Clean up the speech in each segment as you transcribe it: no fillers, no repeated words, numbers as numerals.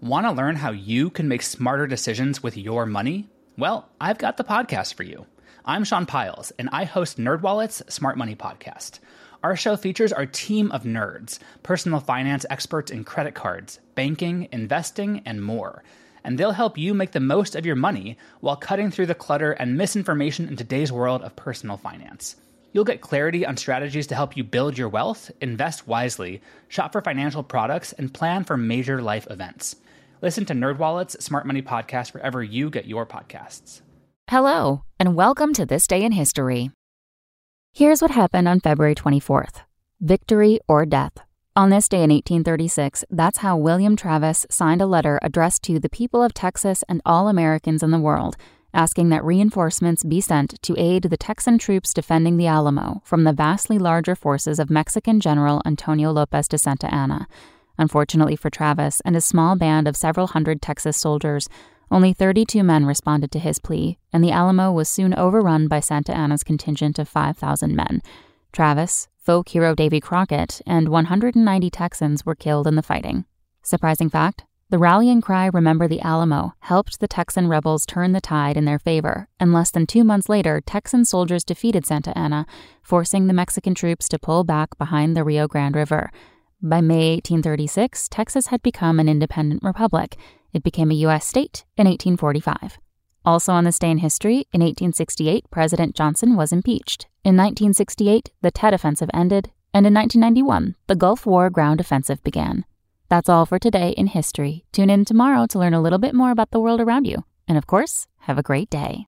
Want to learn how you can make smarter decisions with your money? Well, I've got the podcast for you. I'm Sean Piles, and I host NerdWallet's Smart Money Podcast. Our show features our team of nerds, personal finance experts in credit cards, banking, investing, and more. And they'll help you make the most of your money while cutting through the clutter and misinformation in today's world of personal finance. You'll get clarity on strategies to help you build your wealth, invest wisely, shop for financial products, and plan for major life events. Listen to NerdWallet's Smart Money Podcast wherever you get your podcasts. Hello, and welcome to This Day in History. Here's what happened on February 24th. Victory or death. On this day in 1836, that's how William Travis signed a letter addressed to the people of Texas and all Americans in the world, asking that reinforcements be sent to aid the Texan troops defending the Alamo from the vastly larger forces of Mexican General Antonio Lopez de Santa Anna. Unfortunately for Travis and his small band of several hundred Texas soldiers, only 32 men responded to his plea, and the Alamo was soon overrun by Santa Anna's contingent of 5,000 men. Travis, folk hero Davy Crockett, and 190 Texans were killed in the fighting. Surprising fact, the rallying cry "Remember the Alamo" helped the Texan rebels turn the tide in their favor, and less than 2 months later, Texan soldiers defeated Santa Anna, forcing the Mexican troops to pull back behind the Rio Grande River. By May 1836, Texas had become an independent republic. It became a U.S. state in 1845. Also on this day in history, in 1868, President Johnson was impeached. In 1968, the Tet Offensive ended, and in 1991, the Gulf War ground offensive began. That's all for today in history. Tune in tomorrow to learn a little bit more about the world around you. And of course, have a great day.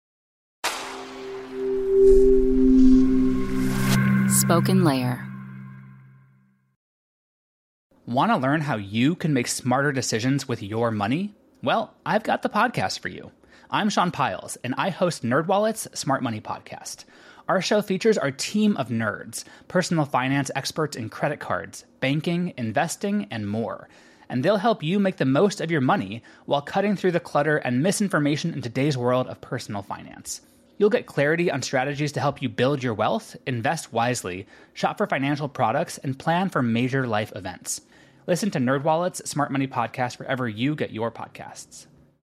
Spoken Layer. Want to learn how you can make smarter decisions with your money? Well, I've got the podcast for you. I'm Sean Piles, and I host NerdWallet's Smart Money Podcast. Our show features our team of nerds, personal finance experts in credit cards, banking, investing, and more. And they'll help you make the most of your money while cutting through the clutter and misinformation in today's world of personal finance. You'll get clarity on strategies to help you build your wealth, invest wisely, shop for financial products, and plan for major life events. Listen to NerdWallet's Smart Money Podcast wherever you get your podcasts.